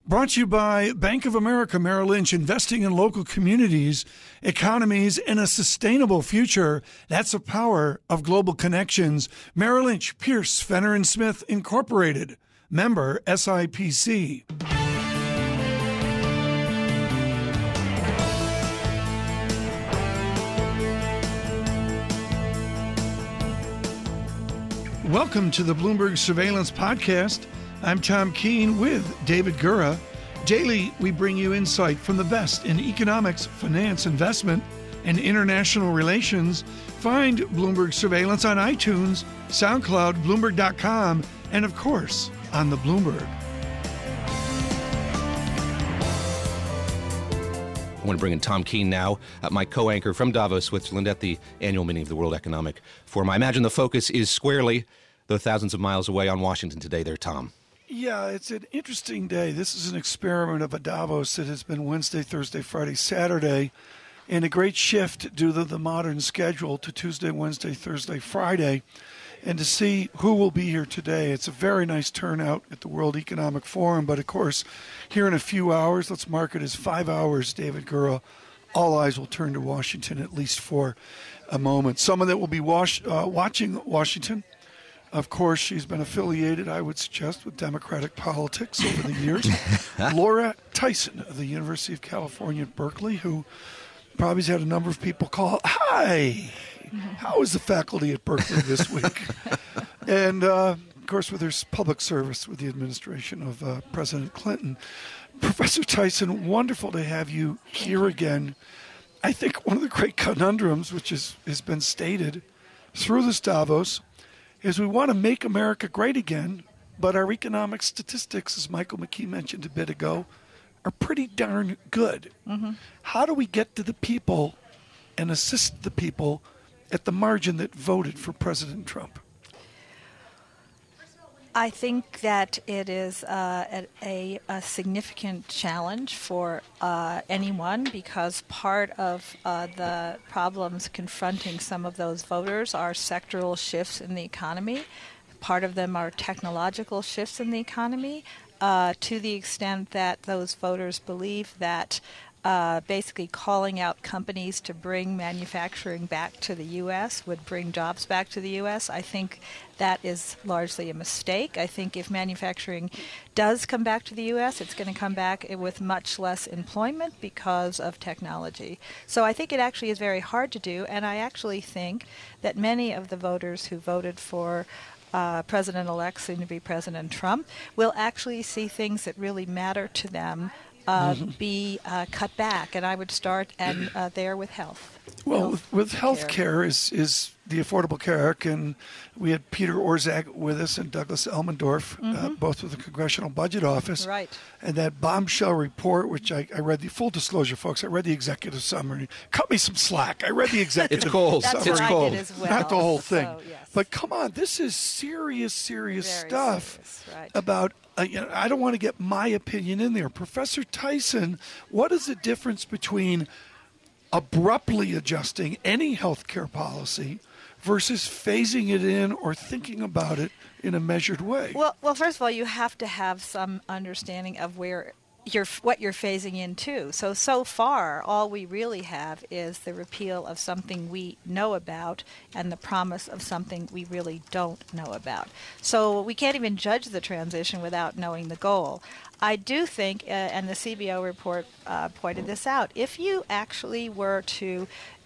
Brought to you by Bank of America Merrill Lynch, investing in local communities, economies, and a sustainable future. That's the power of global connections. Merrill Lynch, Pierce, Fenner & Smith, Incorporated. Member SIPC. Welcome to the Bloomberg Surveillance Podcast. I'm Tom Keene with David Gura. Daily, we bring you insight from the best in economics, finance, investment, and international relations. Find Bloomberg Surveillance on iTunes, SoundCloud, Bloomberg.com, and of course, on the Bloomberg. I want to bring in Tom Keene now, my co-anchor from Davos, Switzerland, at the annual meeting of the World Economic Forum. I imagine the focus is squarely, though thousands of miles away, on Washington today there, Tom. Yeah, it's an interesting day. This is an experiment of a Davos that has been Wednesday, Thursday, Friday, Saturday, and a great shift due to the modern schedule to Tuesday, Wednesday, Thursday, Friday. And to see who will be here today, it's a very nice turnout at the World Economic Forum. But, of course, here in a few hours, let's mark it as 5 hours, David Gura, all eyes will turn to Washington, at least for a moment. Someone that will be watching Washington, of course, she's been affiliated, I would suggest, with Democratic politics over the years. Laura Tyson of the University of California at Berkeley, who probably has had a number of people call, "Hi, how is the faculty at Berkeley this week?" And, of course, with her public service with the administration of President Clinton. Professor Tyson, wonderful to have you here again. I think one of the great conundrums, which has been stated through this Davos, is we want to make America great again, but our economic statistics, as Michael McKee mentioned a bit ago, are pretty darn good. Mm-hmm. How do we get to the people and assist the people at the margin that voted for President Trump? I think that it is a significant challenge for anyone, because part of the problems confronting some of those voters are sectoral shifts in the economy. Part of them are technological shifts in the economy, to the extent that those voters believe that basically calling out companies to bring manufacturing back to the U.S. would bring jobs back to the U.S. I think that is largely a mistake. I think if manufacturing does come back to the U.S., it's going to come back with much less employment because of technology. So I think it actually is very hard to do, and I actually think that many of the voters who voted for President-elect, soon-to-be President Trump, will actually see things that really matter to them be cut back, and I would start there with health. Well, with health care is the Affordable Care Act, and we had Peter Orszag with us and Douglas Elmendorf, both with the Congressional Budget Office. Right. And that bombshell report, which I read, the full disclosure, folks, I read the executive summary. Cut me some slack. I read the executive It's cold. summary. It's cold. As well, not the whole thing. So, yes. But come on, this is serious Very stuff serious, right. about, I don't want to get my opinion in there. Professor Tyson, what is the difference between abruptly adjusting any health care policy versus phasing it in or thinking about it in a measured way? Well, first of all, you have to have some understanding of what you're phasing into. So far, all we really have is the repeal of something we know about and the promise of something we really don't know about. So we can't even judge the transition without knowing the goal. I do think, and the CBO report pointed this out, if you actually were to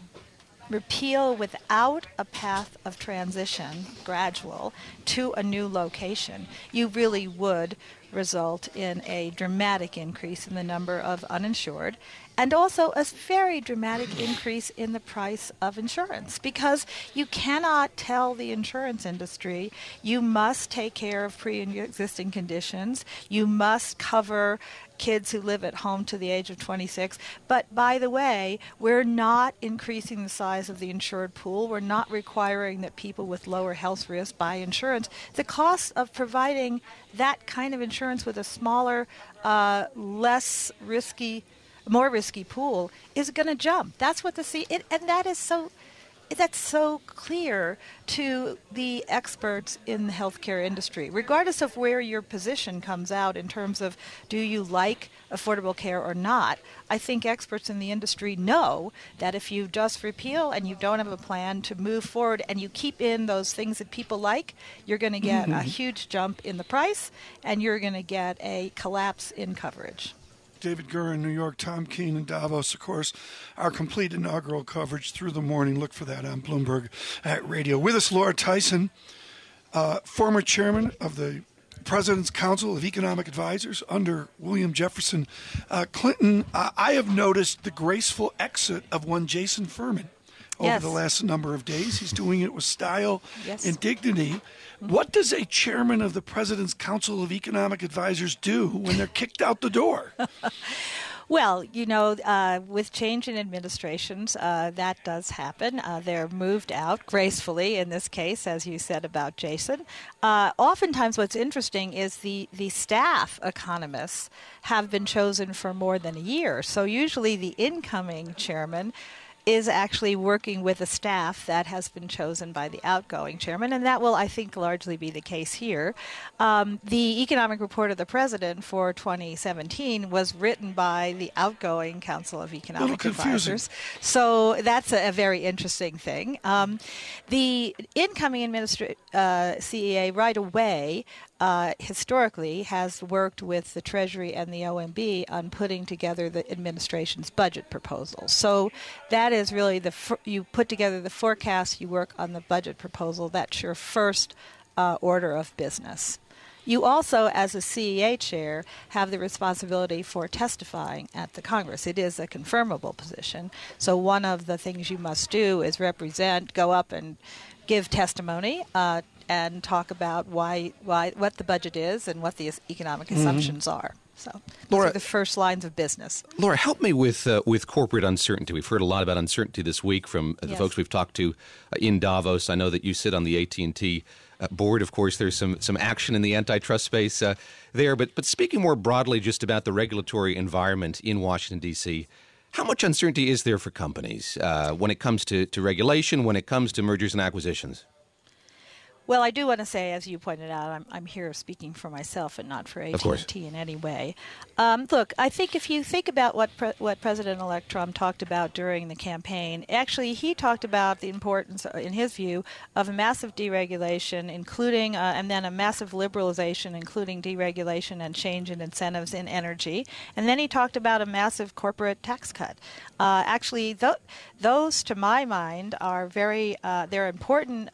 repeal without a path of transition, gradual, to a new location, you really would result in a dramatic increase in the number of uninsured, and also a very dramatic increase in the price of insurance, because you cannot tell the insurance industry you must take care of pre-existing conditions, you must cover kids who live at home to the age of 26. But by the way, we're not increasing the size of the insured pool. We're not requiring that people with lower health risk buy insurance. The cost of providing that kind of insurance with a smaller, less risky, more risky pool is going to jump. That's what and that is so that's so clear to the experts in the healthcare industry, regardless of where your position comes out in terms of do you like affordable care or not. I think experts in the industry know that if you just repeal and you don't have a plan to move forward and you keep in those things that people like, you're going to get a huge jump in the price and you're going to get a collapse in coverage. David Gurr in New York, Tom Keene in Davos, of course, our complete inaugural coverage through the morning. Look for that on Bloomberg Radio. With us, Laura Tyson, former chairman of the President's Council of Economic Advisors under William Jefferson Clinton. I have noticed the graceful exit of one Jason Furman over the last number of days. He's doing it with style and dignity. What does a chairman of the President's Council of Economic Advisors do when they're kicked out the door? Well, with change in administrations, that does happen. They're moved out gracefully in this case, as you said about Jason. Oftentimes what's interesting is the staff economists have been chosen for more than a year. So usually the incoming chairman is actually working with a staff that has been chosen by the outgoing chairman, and that will, I think, largely be the case here. The economic report of the president for 2017 was written by the outgoing Council of Economic Advisors, so that's a very interesting thing. The incoming CEA right away historically has worked with the Treasury and the OMB on putting together the administration's budget proposal. So that is really you put together the forecast, you work on the budget proposal. That's your first order of business. You also, as a CEA chair, have the responsibility for testifying at the Congress. It is a confirmable position. So one of the things you must do is go up and give testimony and talk about what the budget is and what the economic assumptions are. So those are the first lines of business. Laura, help me with corporate uncertainty. We've heard a lot about uncertainty this week from the folks we've talked to in Davos. I know that you sit on the AT&T board. Of course, there's some action in the antitrust space there. But speaking more broadly just about the regulatory environment in Washington, D.C., how much uncertainty is there for companies when it comes to regulation, when it comes to mergers and acquisitions? Well, I do want to say, as you pointed out, I'm here speaking for myself and not for AT&T in any way. Look, I think if you think about what President-elect Trump talked about during the campaign, actually he talked about the importance, in his view, of a massive deregulation, including and then a massive liberalization, including deregulation and change in incentives in energy. And then he talked about a massive corporate tax cut. Actually, those, to my mind, are they're important.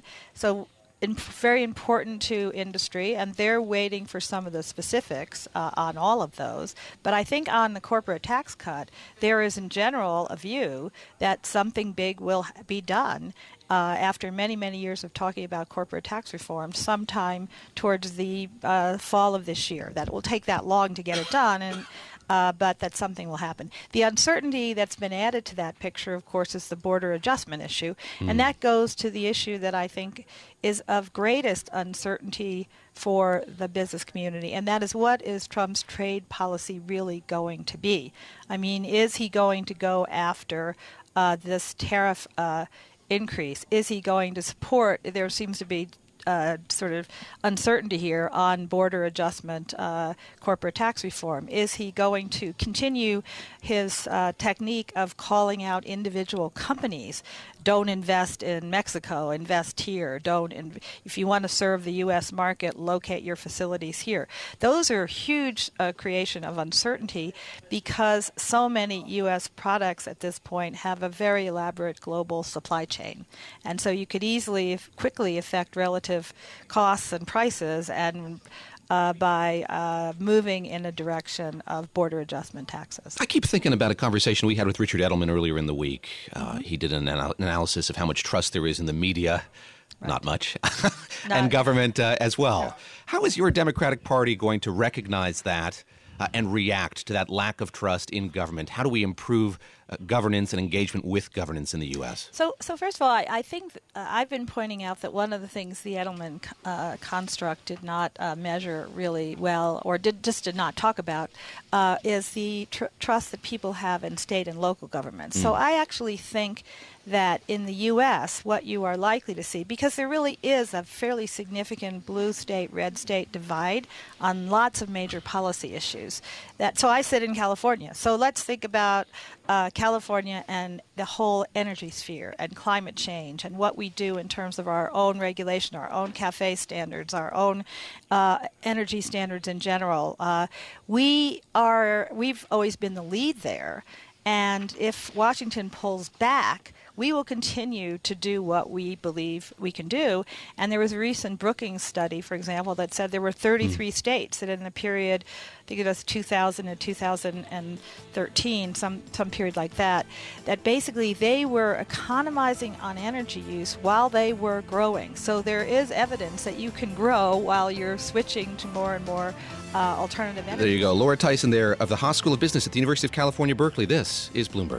Very important to industry, and they're waiting for some of the specifics on all of those. But I think on the corporate tax cut, there is in general a view that something big will be done after many, many years of talking about corporate tax reform sometime towards the fall of this year. That it will take that long to get it done, but that something will happen. The uncertainty that's been added to that picture, of course, is the border adjustment issue. And that goes to the issue that I think is of greatest uncertainty for the business community, and that is, what is Trump's trade policy really going to be? I mean, is he going to go after this tariff increase? Is he going to support, there seems to be sort of uncertainty here on border adjustment, corporate tax reform. Is he going to continue his technique of calling out individual companies? Don't invest in Mexico, invest here. If you want to serve the U.S. market, locate your facilities here. Those are huge creation of uncertainty because so many U.S. products at this point have a very elaborate global supply chain. And so you could quickly affect relative costs and prices and by moving in a direction of border adjustment taxes. I keep thinking about a conversation we had with Richard Edelman earlier in the week. He did an analysis of how much trust there is in the media, not much, and government as well. Yeah. How is your Democratic Party going to recognize that and react to that lack of trust in government? How do we improve governance and engagement with governance in the U.S.? So first of all, I think I've been pointing out that one of the things the Edelman construct did not measure really well, or did not talk about, is the trust that people have in state and local governments. So I actually think that in the U.S., what you are likely to see, because there really is a fairly significant blue state, red state divide on lots of major policy issues. So I sit in California. So let's think about California and the whole energy sphere and climate change and what we do in terms of our own regulation, our own CAFE standards, our own energy standards in general. We've always been the lead there. And if Washington pulls back, we will continue to do what we believe we can do. And there was a recent Brookings study, for example, that said there were 33 states that in the period, I think it was 2000 and 2013, some period like that, that basically they were economizing on energy use while they were growing. So there is evidence that you can grow while you're switching to more and more alternative energy. There you go. Laura Tyson there of the Haas School of Business at the University of California, Berkeley. This is Bloomberg.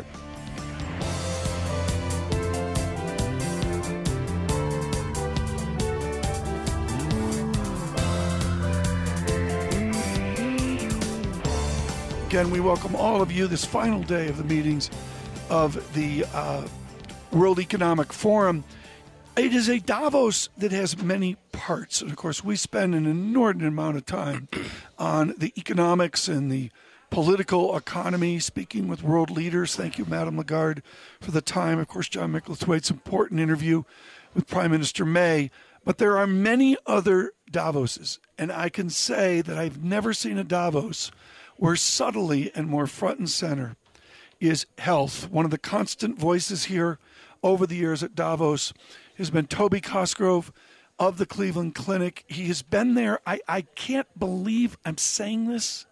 Again, we welcome all of you this final day of the meetings of the World Economic Forum. It is a Davos that has many parts. And, of course, we spend an inordinate amount of time on the economics and the political economy, speaking with world leaders. Thank you, Madame Lagarde, for the time. Of course, John Micklethwaite's important interview with Prime Minister May. But there are many other Davoses. And I can say that I've never seen a Davos where subtly and more front and center is health. One of the constant voices here over the years at Davos has been Toby Cosgrove of the Cleveland Clinic. He has been there. I can't believe I'm saying this.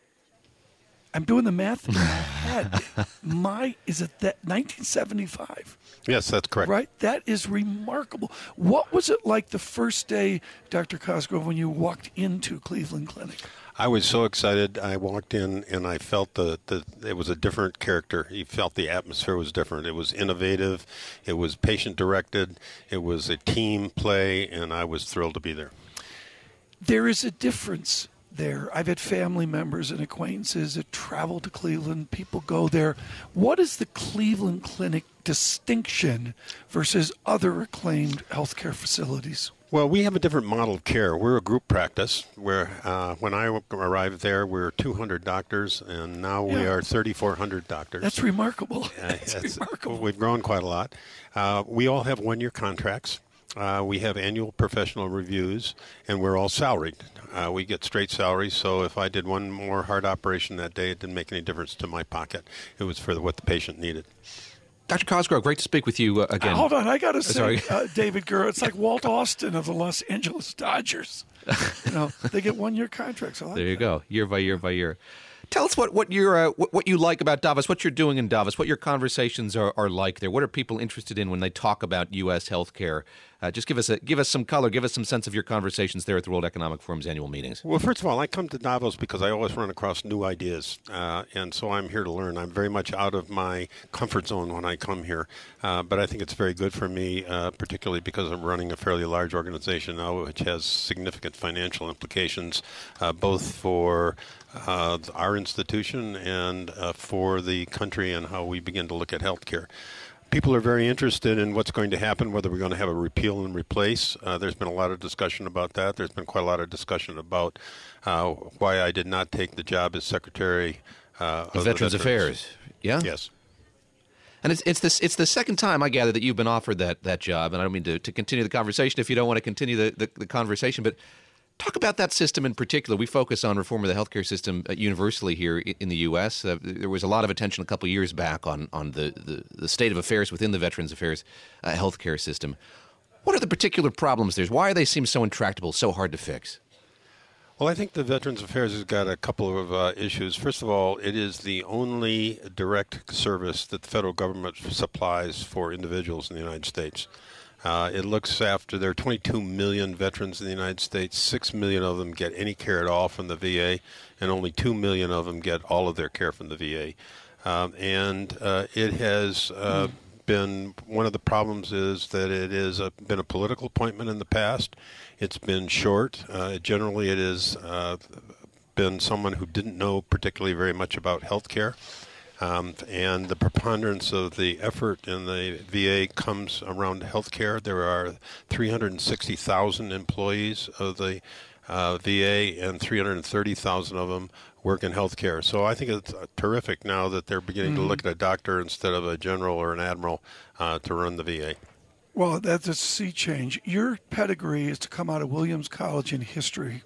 I'm doing the math in my head. Is it that 1975? Yes, that's correct. Right? That is remarkable. What was it like the first day, Dr. Cosgrove, when you walked into Cleveland Clinic? I was so excited. I walked in and I felt it was a different character. You felt the atmosphere was different. It was innovative. It was patient-directed. It was a team play, and I was thrilled to be there. There is a difference there. I've had family members and acquaintances that travel to Cleveland. People go there. What is the Cleveland Clinic distinction versus other acclaimed healthcare facilities? Well, we have a different model of care. We're a group practice where when I arrived there, we were 200 doctors, and now we are 3,400 doctors. That's remarkable. That's remarkable. We've grown quite a lot. We all have one-year contracts. We have annual professional reviews, and we're all salaried. We get straight salaries, so if I did one more heart operation that day, it didn't make any difference to my pocket. It was for what the patient needed. Dr. Cosgrove, great to speak with you again. Hold on, I got to say, David Gura, it's like Walt Austin of the Los Angeles Dodgers. They get one-year contracts. I like there you that. go, year by year by year. Tell us what you like about Davos, what you're doing in Davos, what your conversations are like there. What are people interested in when they talk about U.S. healthcare? Just give us some color, give us some sense of your conversations there at the World Economic Forum's annual meetings. Well, first of all, I come to Davos because I always run across new ideas, and so I'm here to learn. I'm very much out of my comfort zone when I come here, but I think it's very good for me, particularly because I'm running a fairly large organization now, which has significant financial implications, both for our institution and for the country and how we begin to look at healthcare. People are very interested in what's going to happen, whether we're going to have a repeal and replace. There's been a lot of discussion about that. There's been quite a lot of discussion about why I did not take the job as Secretary of Veterans Affairs. Yeah? Yes. And it's the second time, I gather, that you've been offered that job. And I don't mean to continue the conversation if you don't want to continue the conversation, but talk about that system in particular. We focus on reform of the healthcare system universally here in the U.S. There was a lot of attention a couple of years back on the state of affairs within the Veterans Affairs healthcare system. What are the particular problems there? Why do they seem so intractable, so hard to fix? Well, I think the Veterans Affairs has got a couple of issues. First of all, it is the only direct service that the federal government supplies for individuals in the United States. It looks after there are 22 million veterans in the United States. 6 million of them get any care at all from the VA, and only 2 million of them get all of their care from the VA. and it has been one of the problems is that it has been a political appointment in the past. It's been short. Generally, it has been someone who didn't know particularly very much about health care. And the preponderance of the effort in the VA comes around health care. There are 360,000 employees of the VA, and 330,000 of them work in health care. So I think it's terrific now that they're beginning to look at a doctor instead of a general or an admiral to run the VA. Well, that's a sea change. Your pedigree is to come out of Williams College in history,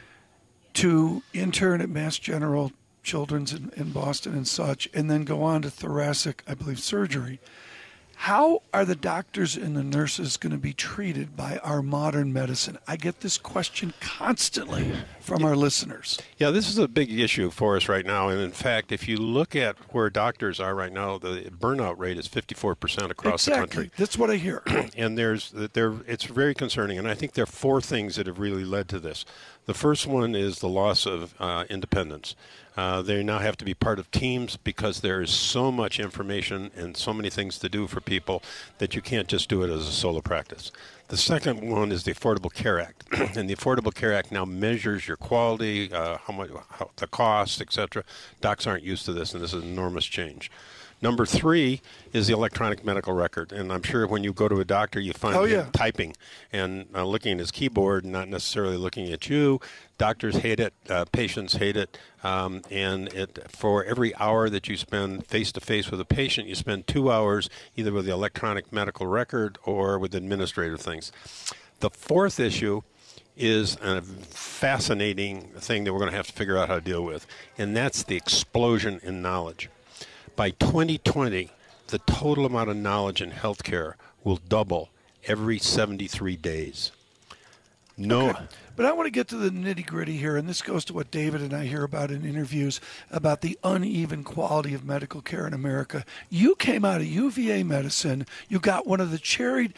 to intern at Mass General Children's in Boston and such, and then go on to thoracic, I believe, surgery. How are the doctors and the nurses going to be treated by our modern medicine? I get this question constantly from our listeners. Yeah, this is a big issue for us right now. And in fact, if you look at where doctors are right now, the burnout rate is 54% across the country. That's what I hear. And it's very concerning. And I think there are four things that have really led to this. The first one is the loss of independence. They now have to be part of teams because there is so much information and so many things to do for people that you can't just do it as a solo practice. The second one is the Affordable Care Act. And the Affordable Care Act now measures your quality, the cost, etc. Docs aren't used to this, and this is an enormous change. Number three is the electronic medical record. And I'm sure when you go to a doctor, you find him typing and looking at his keyboard, not necessarily looking at you. Doctors hate it. Patients hate it. And for every hour that you spend face-to-face with a patient, you spend 2 hours either with the electronic medical record or with administrative things. The fourth issue is a fascinating thing that we're going to have to figure out how to deal with, and that's the explosion in knowledge. By 2020, the total amount of knowledge in healthcare will double every 73 days. Okay. But I want to get to the nitty-gritty here, and this goes to what David and I hear about in interviews about the uneven quality of medical care in America. You came out of UVA medicine. You got one of the cherished,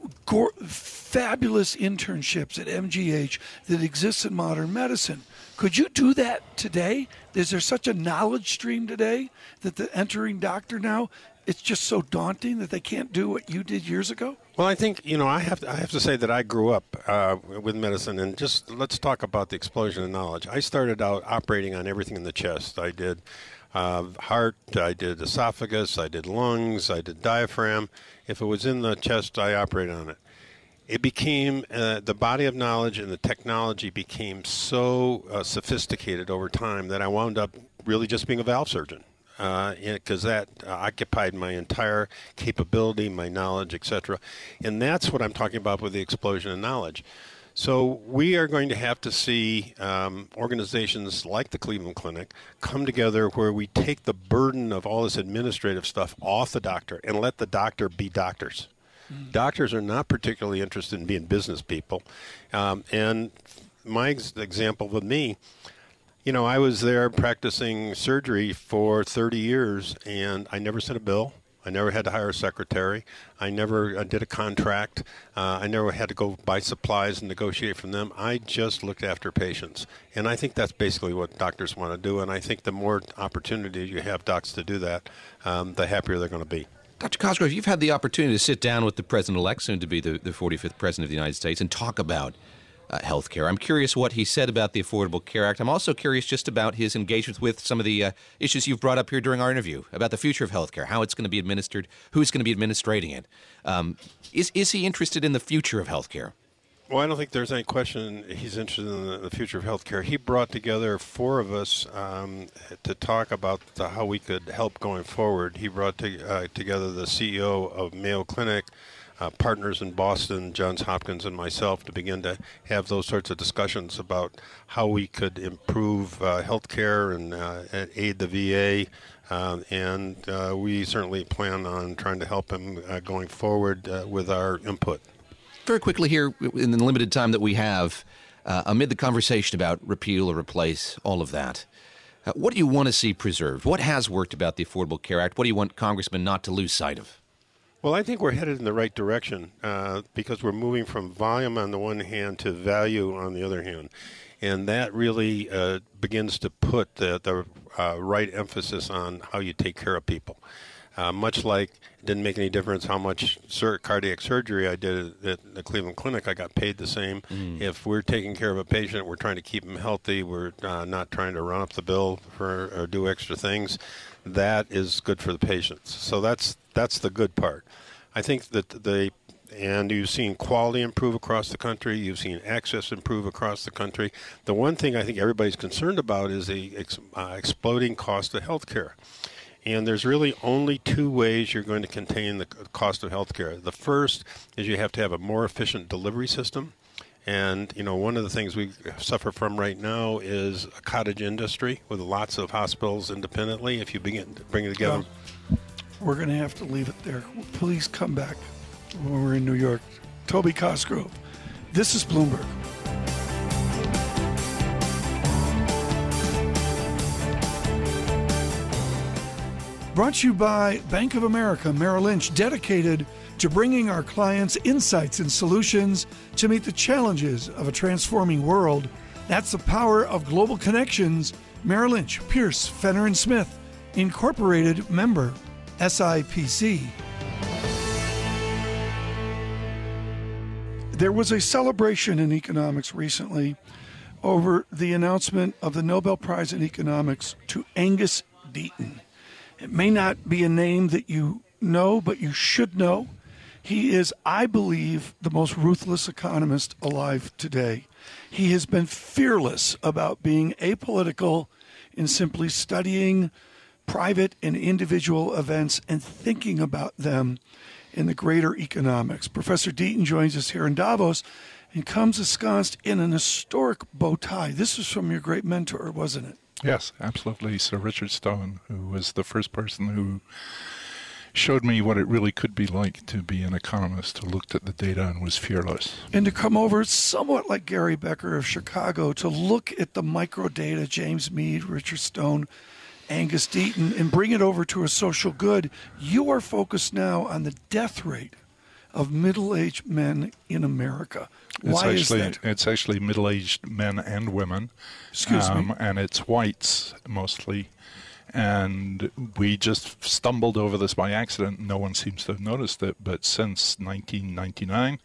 fabulous internships at MGH that exists in modern medicine. Could you do that today? Is there such a knowledge stream today that the entering doctor now, it's just so daunting that they can't do what you did years ago? Well, I think, I have to say that I grew up with medicine, and just let's talk about the explosion of knowledge. I started out operating on everything in the chest. I did heart, I did esophagus, I did lungs, I did diaphragm. If it was in the chest, I operated on it. It became, the body of knowledge and the technology became so sophisticated over time that I wound up really just being a valve surgeon. Because that occupied my entire capability, my knowledge, etc. And that's what I'm talking about with the explosion of knowledge. So we are going to have to see organizations like the Cleveland Clinic come together where we take the burden of all this administrative stuff off the doctor and let the doctor be doctors. Doctors are not particularly interested in being business people. And my example with me, I was there practicing surgery for 30 years, and I never sent a bill. I never had to hire a secretary. I never did a contract. I never had to go buy supplies and negotiate from them. I just looked after patients. And I think that's basically what doctors want to do. And I think the more opportunity you have docs to do that, the happier they're going to be. Dr. Cosgrove, you've had the opportunity to sit down with the President-elect, soon to be the 45th President of the United States, and talk about health care. I'm curious what he said about the Affordable Care Act. I'm also curious just about his engagement with some of the issues you've brought up here during our interview about the future of health care, how it's going to be administered, who's going to be administrating it. Is he interested in the future of health care? Well, I don't think there's any question he's interested in the future of health care. He brought together four of us to talk about how we could help going forward. He brought together the CEO of Mayo Clinic, partners in Boston, Johns Hopkins, and myself to begin to have those sorts of discussions about how we could improve health care and aid the VA. And we certainly plan on trying to help him going forward with our input. Very quickly here, in the limited time that we have, amid the conversation about repeal or replace, all of that, what do you want to see preserved? What has worked about the Affordable Care Act? What do you want congressmen not to lose sight of? Well, I think we're headed in the right direction because we're moving from volume on the one hand to value on the other hand. And that really begins to put the right emphasis on how you take care of people. Much like it didn't make any difference how much cardiac surgery I did at the Cleveland Clinic, I got paid the same. If we're taking care of a patient, we're trying to keep them healthy, we're not trying to run up the bill or do extra things, that is good for the patients. So that's the good part. I think that and you've seen quality improve across the country. You've seen access improve across the country. The one thing I think everybody's concerned about is the exploding cost of health care. And there's really only two ways you're going to contain the cost of health care. The first is you have to have a more efficient delivery system. And, one of the things we suffer from right now is a cottage industry with lots of hospitals independently. If you begin to bring it together. We're going to have to leave it there. Please come back when we're in New York. Toby Cosgrove. This is Bloomberg. Brought to you by Bank of America Merrill Lynch, dedicated to bringing our clients insights and solutions to meet the challenges of a transforming world. That's the power of global connections. Merrill Lynch, Pierce, Fenner & Smith, Incorporated, member SIPC. There was a celebration in economics recently over the announcement of the Nobel Prize in Economics to Angus Deaton. It may not be a name that you know, but you should know. He is, I believe, the most ruthless economist alive today. He has been fearless about being apolitical in simply studying private and individual events and thinking about them in the greater economics. Professor Deaton joins us here in Davos and comes ensconced in an historic bow tie. This was from your great mentor, wasn't it? Yes, absolutely. Sir Richard Stone, who was the first person who showed me what it really could be like to be an economist, who looked at the data and was fearless. And to come over somewhat like Gary Becker of Chicago, to look at the micro data, James Meade, Richard Stone, Angus Deaton, and bring it over to a social good. You are focused now on the death rate of middle-aged men in America. Why is that? It's actually middle-aged men and women. Excuse me. And it's whites mostly. And we just stumbled over this by accident. No one seems to have noticed it. But since 1999,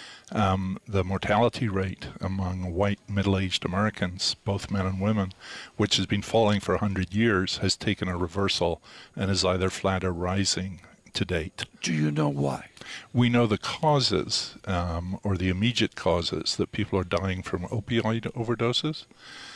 the mortality rate among white middle-aged Americans, both men and women, which has been falling for 100 years, has taken a reversal and is either flat or rising to date. Do you know why? We know the causes, or the immediate causes, that people are dying from opioid overdoses,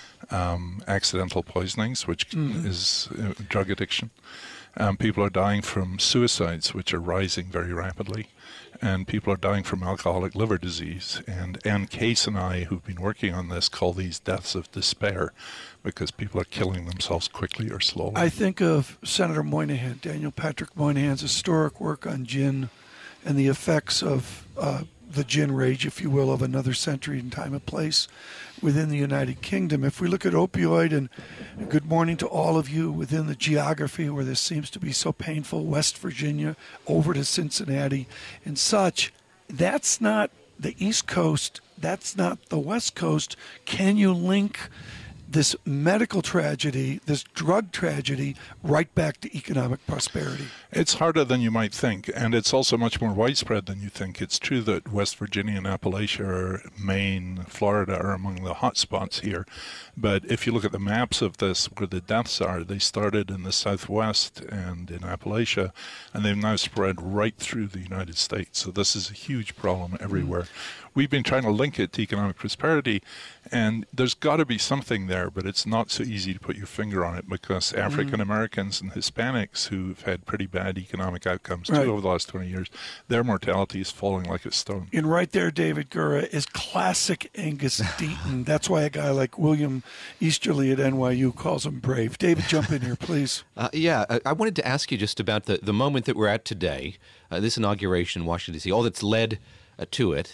accidental poisonings, which is drug addiction. People are dying from suicides, which are rising very rapidly. And people are dying from alcoholic liver disease. And Ann Case and I, who've been working on this, call these deaths of despair, because people are killing themselves quickly or slowly. I think of Senator Moynihan, Daniel Patrick Moynihan's historic work on gin and the effects of the gin rage, if you will, of another century in time and place within the United Kingdom. If we look at opioid, and good morning to all of you within the geography where this seems to be so painful, West Virginia over to Cincinnati and such, that's not the East Coast, that's not the West Coast. Can you link this medical tragedy, this drug tragedy, right back to economic prosperity? It's harder than you might think, and it's also much more widespread than you think. It's true that West Virginia and Appalachia, Maine, Florida are among the hot spots here. But if you look at the maps of this, where the deaths are, they started in the Southwest and in Appalachia, and they've now spread right through the United States. So this is a huge problem everywhere. We've been trying to link it to economic prosperity, and there's got to be something there, but it's not so easy to put your finger on it, because African Americans and Hispanics, who've had pretty bad economic outcomes too over the last 20 years, their mortality is falling like a stone. And right there, David Gura, is classic Angus Deaton. That's why a guy like William Easterly at NYU calls him brave. David, jump in here, please. I wanted to ask you just about the moment that we're at today, this inauguration in Washington, D.C., all that's led to it.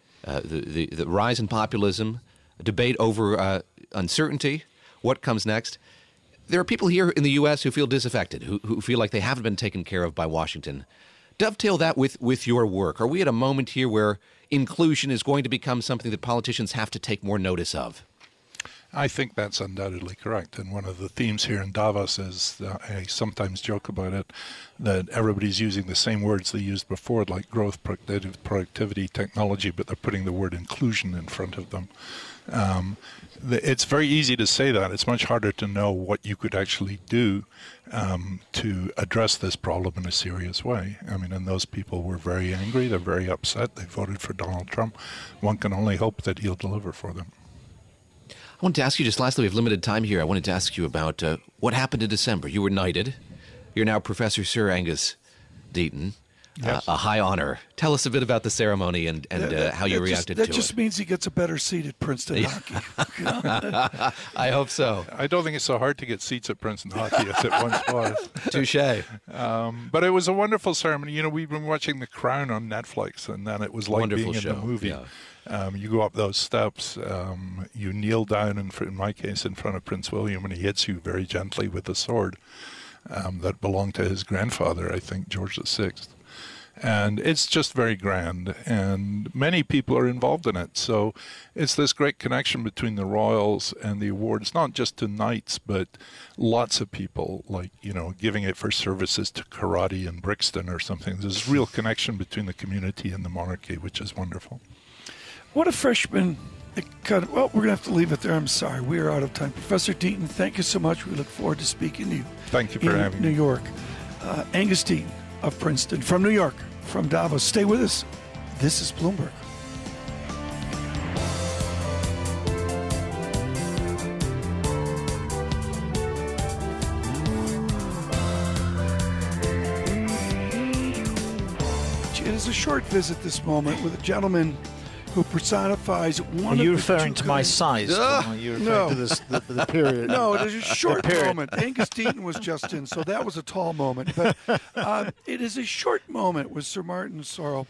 The rise in populism, a debate over uncertainty, what comes next. There are people here in the U.S. who feel disaffected, who feel like they haven't been taken care of by Washington. Dovetail that with your work. Are we at a moment here where inclusion is going to become something that politicians have to take more notice of? I think that's undoubtedly correct. And one of the themes here in Davos is, I sometimes joke about it, that everybody's using the same words they used before, like growth, productivity, technology, but they're putting the word inclusion in front of them. It's very easy to say that. It's much harder to know what you could actually do to address this problem in a serious way. I mean, and those people were very angry. They're very upset. They voted for Donald Trump. One can only hope that he'll deliver for them. I wanted to ask you just lastly, we have limited time here. I wanted to ask you about what happened in December. You were knighted. You're now Professor Sir Angus Deaton. Yes. A high honor. Tell us a bit about the ceremony and how you reacted to it. That just means he gets a better seat at Princeton Hockey. I hope so. I don't think it's so hard to get seats at Princeton Hockey as it once was. Touché. But it was a wonderful ceremony. You know, we've been watching The Crown on Netflix, and then it was like Wonderful being show. in the movie. Yeah. You go up those steps, you kneel down, in my case, in front of Prince William, and he hits you very gently with a sword that belonged to his grandfather, I think, George VI. And it's just very grand, and many people are involved in it. So it's this great connection between the royals and the awards, not just to knights, but lots of people, like, you know, giving it for services to karate in Brixton or something. There's a real connection between the community and the monarchy, which is wonderful. What a freshman. Well, we're going to have to leave it there. I'm sorry. We are out of time. Professor Deaton, thank you so much. We look forward to speaking to you. Thank you for having me. New York. Angus Deaton of Princeton, from New York, from Davos. Stay with us. This is Bloomberg. It is a short visit this moment with a gentleman who personifies one of Are you the referring two to my kinds- size? Tom? Are you referring to the period? No, it is a short period. moment. Angus Deaton was just in, so that was a tall moment. But it is a short moment with Sir Martin Sorrell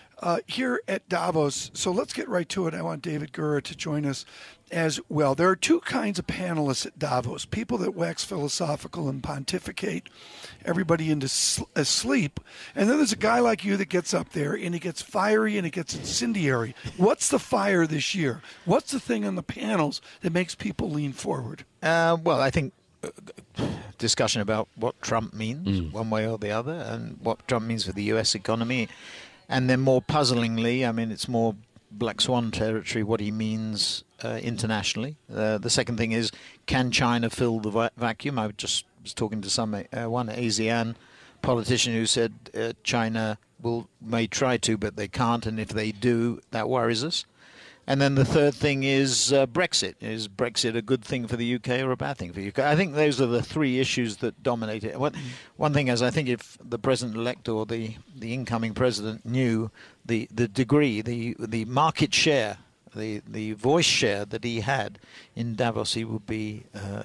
here at Davos. So let's get right to it. I want David Gura to join us as well. There are two kinds of panelists at Davos: people that wax philosophical and pontificate everybody into sleep, and then there's a guy like you that gets up there and he gets fiery and he gets incendiary. What's the fire this year? What's the thing on the panels that makes people lean forward? Well, I think discussion about what Trump means one way or the other, and what Trump means for the U.S. economy. And then more puzzlingly, I mean, it's more black swan territory, what he means internationally. The second thing is, can China fill the vacuum? I just was talking to one ASEAN politician who said China may try to, but they can't, and if they do, that worries us. And then the third thing is Brexit. Is Brexit a good thing for the UK or a bad thing for the UK? I think those are the three issues that dominate it. One thing is, I think if the president-elect or the incoming president knew the degree, the market share, the voice share that he had in Davos, he would be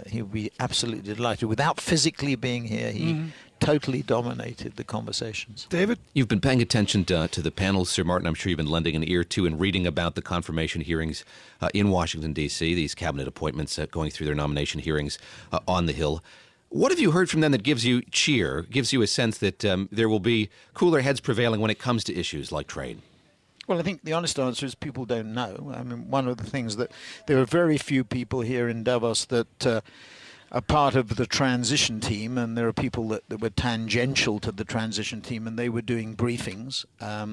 absolutely delighted. Without physically being here, he totally dominated the conversations. David? You've been paying attention to the panels, Sir Martin. I'm sure you've been lending an ear to and reading about the confirmation hearings in Washington, D.C., these cabinet appointments going through their nomination hearings on the Hill. What have you heard from them that gives you cheer, gives you a sense that there will be cooler heads prevailing when it comes to issues like trade? Well, I think the honest answer is people don't know. I mean, one of the things that there are very few people here in Davos that are part of the transition team, and there are people that were tangential to the transition team, and they were doing briefings.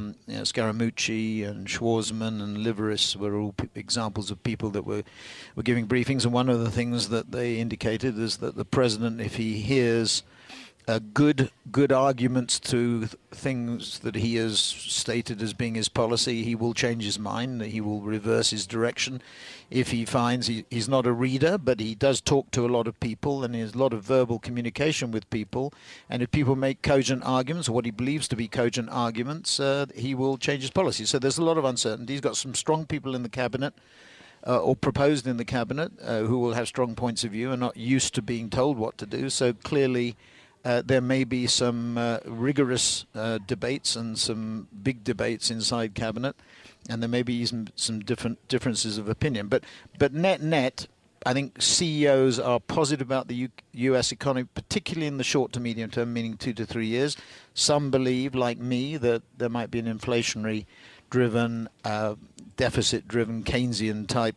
Scaramucci and Schwarzman and Liveris were all examples of people that were giving briefings. And one of the things that they indicated is that the president, if he hears good arguments to things that he has stated as being his policy, he will change his mind, he will reverse his direction. If he finds he's not a reader, but he does talk to a lot of people and he has a lot of verbal communication with people, and if people make cogent arguments, or what he believes to be cogent arguments, he will change his policy. So there's a lot of uncertainty. He's got some strong people in the cabinet, or proposed in the cabinet, who will have strong points of view and not used to being told what to do. So clearly there may be some rigorous debates and some big debates inside cabinet, and there may be some differences of opinion. But net, I think CEOs are positive about the U.S. economy, particularly in the short to medium term, meaning 2 to 3 years. Some believe, like me, that there might be an inflationary-driven, deficit-driven, Keynesian-type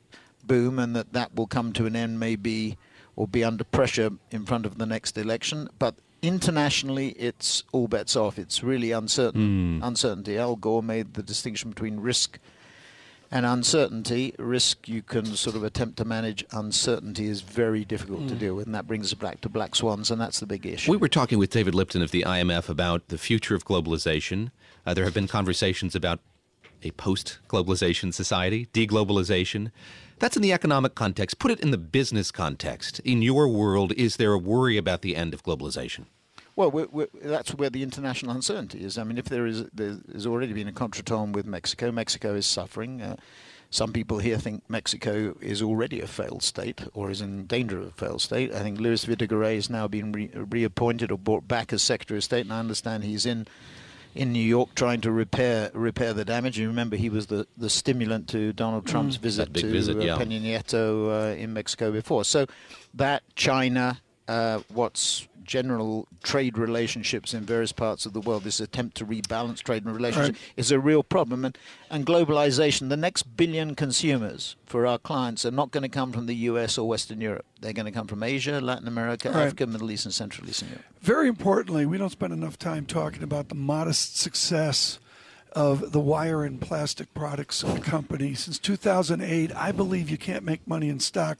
boom, and that will come to an end maybe, or be under pressure in front of the next election. But internationally, it's all bets off. It's really uncertainty. Al Gore made the distinction between risk and uncertainty. Risk you can sort of attempt to manage. Uncertainty is very difficult to deal with, and that brings us back to black swans, and that's the big issue. We were talking with David Lipton of the IMF about the future of globalization. There have been conversations about a post-globalization society, deglobalization. That's in the economic context. Put it in the business context. In your world, is there a worry about the end of globalization? Well, that's where the international uncertainty is. I mean, if there's already been a contretemps with Mexico. Mexico is suffering. Some people here think Mexico is already a failed state or is in danger of a failed state. I think Luis Videgaray has now been reappointed or brought back as Secretary of State, and I understand he's in New York trying to repair the damage. You remember he was the stimulant to Donald Trump's visit to Peña Nieto in Mexico before. So that China, what's general trade relationships in various parts of the world, this attempt to rebalance trade relationships is a real problem. And globalization, the next billion consumers for our clients are not going to come from the US or Western Europe. They're going to come from Asia, Latin America, Africa, Middle East, and Central Eastern Europe. Very importantly, we don't spend enough time talking about the modest success of the wire and plastic products company. Since 2008, I believe you can't make money in stock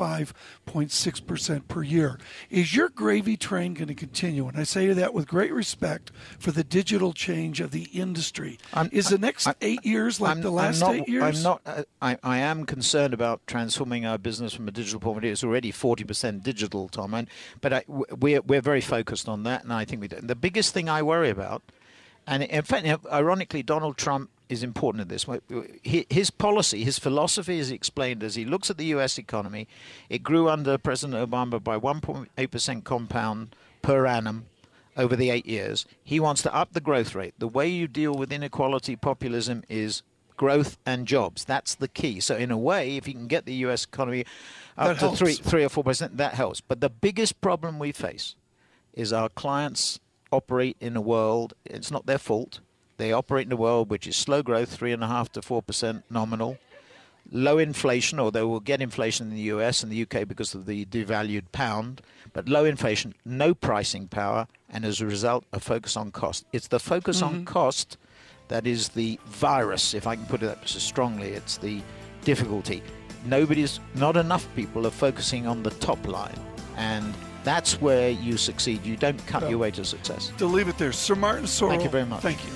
25.6% per year. Is your gravy train going to continue? And I say that with great respect for the digital change of the industry. Is the next 8 years like the last 8 years? I am concerned about transforming our business from a digital point of view. It's already 40% digital, Tom. But we're very focused on that, and I think we do. The biggest thing I worry about, and in fact, ironically, Donald Trump is important in this. His policy, his philosophy is explained as he looks at the U.S. economy. It grew under President Obama by 1.8% compound per annum over the 8 years. He wants to up the growth rate. The way you deal with inequality, populism is growth and jobs. That's the key. So in a way, if you can get the U.S. economy up to 3 or 4%, that helps. But the biggest problem we face is our clients operate in a world, it's not their fault, they operate in a world which is slow growth, 3.5% to 4% nominal, low inflation, although we'll get inflation in the US and the UK because of the devalued pound, but low inflation, no pricing power, and as a result, a focus on cost. It's the focus on cost that is the virus, if I can put it that so strongly. It's the difficulty. Not enough people are focusing on the top line, and that's where you succeed. You don't cut your way to success. To leave it there. Sir Martin Sorrell. Thank you very much. Thank you.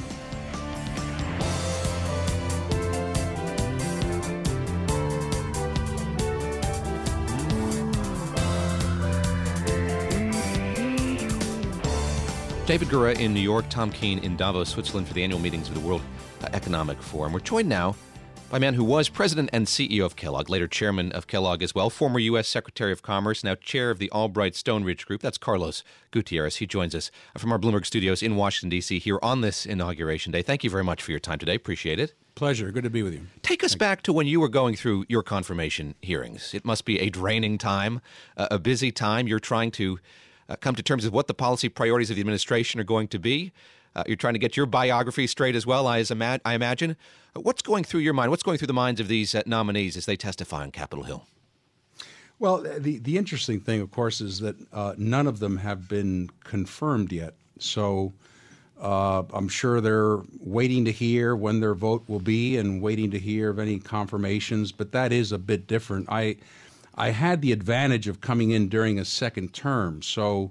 David Gura in New York, Tom Keene in Davos, Switzerland for the annual meetings of the World Economic Forum. We're joined now by a man who was president and CEO of Kellogg, later chairman of Kellogg as well, former U.S. Secretary of Commerce, now chair of the Albright Stone Ridge Group. That's Carlos Gutierrez. He joins us from our Bloomberg studios in Washington, D.C. here on this Inauguration Day. Thank you very much for your time today. Appreciate it. Pleasure. Good to be with you. Take us back to when you were going through your confirmation hearings. It must be a draining time, a busy time. You're trying to come to terms with what the policy priorities of the administration are going to be. You're trying to get your biography straight as well, I imagine. What's going through your mind? What's going through the minds of these nominees as they testify on Capitol Hill? Well, the interesting thing, of course, is that none of them have been confirmed yet. So I'm sure they're waiting to hear when their vote will be and waiting to hear of any confirmations. But that is a bit different. I had the advantage of coming in during a second term. So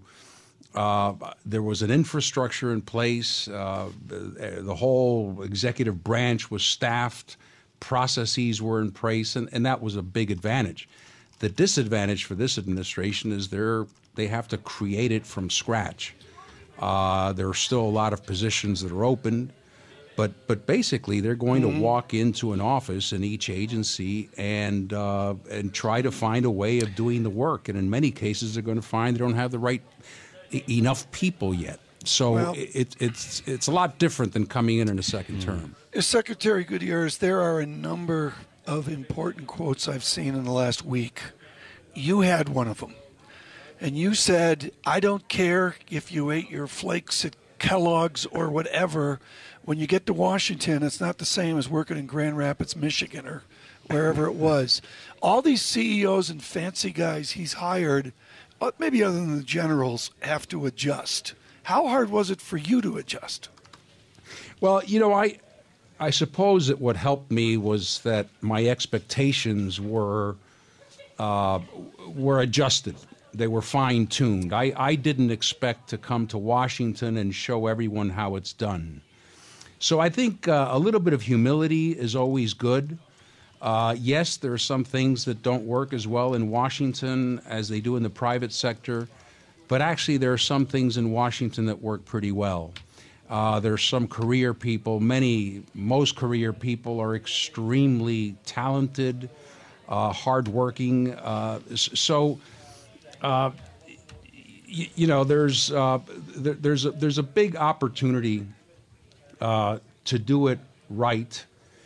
there was an infrastructure in place. The whole executive branch was staffed. Processes were in place, and that was a big advantage. The disadvantage for this administration is they have to create it from scratch. There are still a lot of positions that are open, but basically they're going to walk into an office in each agency and try to find a way of doing the work. And in many cases, they're going to find they don't have the right enough people yet. So it's a lot different than coming in a second term. Secretary Gutierrez, there are a number of important quotes I've seen in the last week. You had one of them. And you said, I don't care if you ate your flakes at Kellogg's or whatever. When you get to Washington, it's not the same as working in Grand Rapids, Michigan or wherever it was. All these CEOs and fancy guys he's hired, maybe other than the generals, have to adjust. How hard was it for you to adjust? Well, I suppose that what helped me was that my expectations were adjusted. They were fine-tuned. I didn't expect to come to Washington and show everyone how it's done. So I think a little bit of humility is always good. Yes, there are some things that don't work as well in Washington as they do in the private sector, but actually there are some things in Washington that work pretty well. There's some career people. Most career people are extremely talented, hardworking. There's a big opportunity to do it right,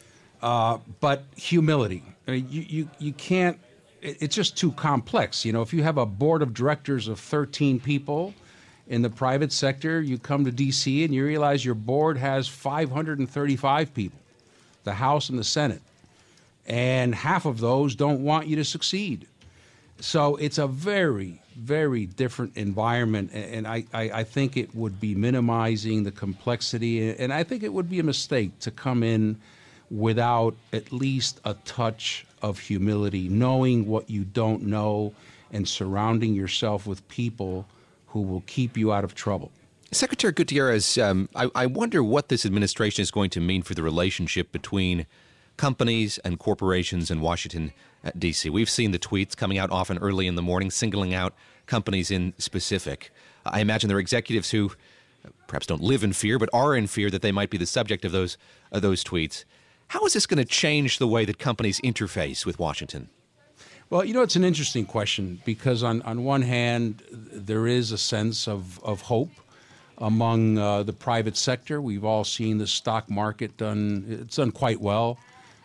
but humility. I mean, you can't. It's just too complex. If you have a board of directors of 13 people in the private sector, you come to D.C. and you realize your board has 535 people, the House and the Senate, and half of those don't want you to succeed. So it's a very, very different environment, and I think it would be minimizing the complexity, and I think it would be a mistake to come in without at least a touch of humility, knowing what you don't know and surrounding yourself with people who will keep you out of trouble. Secretary Gutierrez, I wonder what this administration is going to mean for the relationship between companies and corporations in Washington, D.C. We've seen the tweets coming out often early in the morning, singling out companies in specific. I imagine there are executives who perhaps don't live in fear, but are in fear that they might be the subject of those tweets. How is this going to change the way that companies interface with Washington? Well, it's an interesting question because on one hand, there is a sense of hope among the private sector. We've all seen the stock market it's done quite well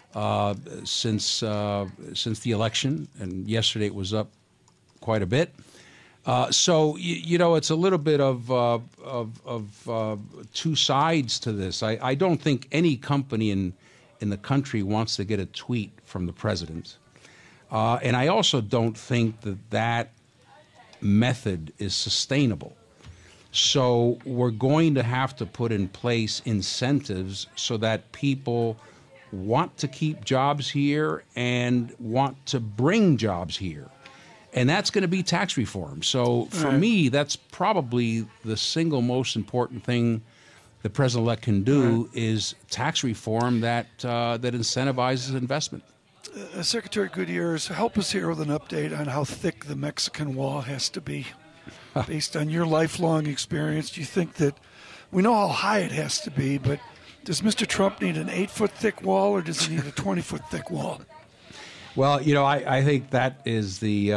since the election, and yesterday it was up quite a bit. So it's a little bit of two sides to this. I don't think any company in the country wants to get a tweet from the president. And I also don't think that method is sustainable. So we're going to have to put in place incentives so that people want to keep jobs here and want to bring jobs here. And that's going to be tax reform. So for me, that's probably the single most important thing the president-elect can do is tax reform that incentivizes investment. Secretary Gutierrez, help us here with an update on how thick the Mexican wall has to be. Based on your lifelong experience, do you think that we know how high it has to be, but does Mr. Trump need an 8-foot thick wall or does he need a 20-foot thick wall? Well, I think that is the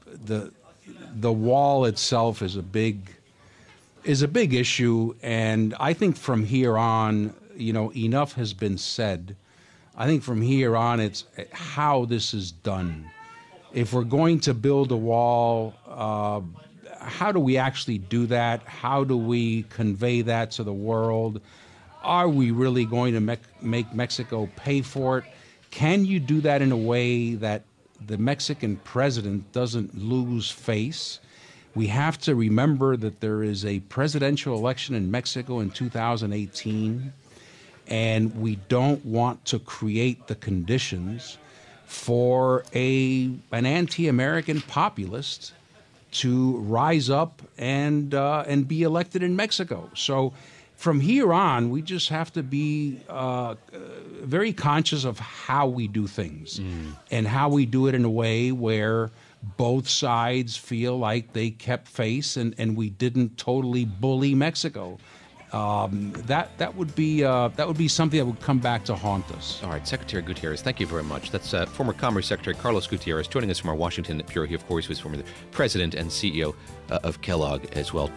wall itself is a big issue, and I think from here on, enough has been said. I think from here on, it's how this is done. If we're going to build a wall, how do we actually do that? How do we convey that to the world? Are we really going to make Mexico pay for it? Can you do that in a way that the Mexican president doesn't lose face? We have to remember that there is a presidential election in Mexico in 2018, and we don't want to create the conditions for an anti-American populist to rise up and be elected in Mexico. So from here on, we just have to be very conscious of how we do things and how we do it in a way where both sides feel like they kept face and we didn't totally bully Mexico. That would be something that would come back to haunt us. All right, Secretary Gutierrez, thank you very much. That's former Commerce Secretary Carlos Gutierrez joining us from our Washington bureau. He, of course, was former president and CEO of Kellogg as well.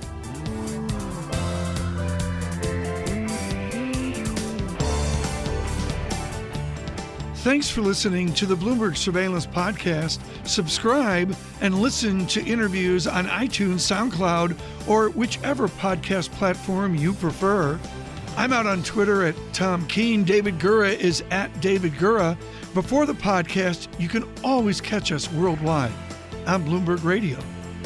Thanks for listening to the Bloomberg Surveillance Podcast. Subscribe and listen to interviews on iTunes, SoundCloud, or whichever podcast platform you prefer. I'm out on Twitter at Tom Keene. David Gura is at David Gura. Before the podcast, you can always catch us worldwide on Bloomberg Radio.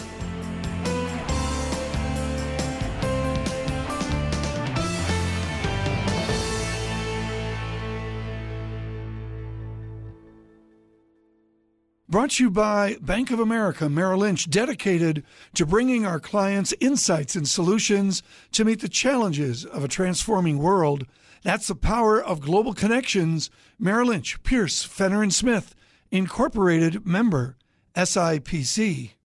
Brought to you by Bank of America Merrill Lynch, dedicated to bringing our clients insights and solutions to meet the challenges of a transforming world. That's the power of global connections. Merrill Lynch, Pierce, Fenner & Smith, Incorporated, member, SIPC.